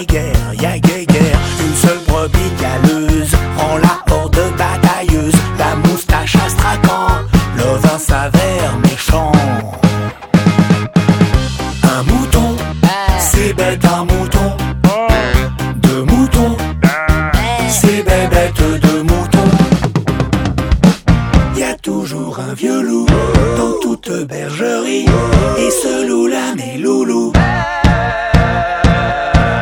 guerre. Une seule brebis galeuse rend la horde batailleuse. La moustache astraquant, le vin s'avère méchant. Un mouton, c'est bête un mouton. Deux moutons, c'est bête deux moutons. Y a toujours un vieux loup dans toute bergerie, et ce loup là mes loulous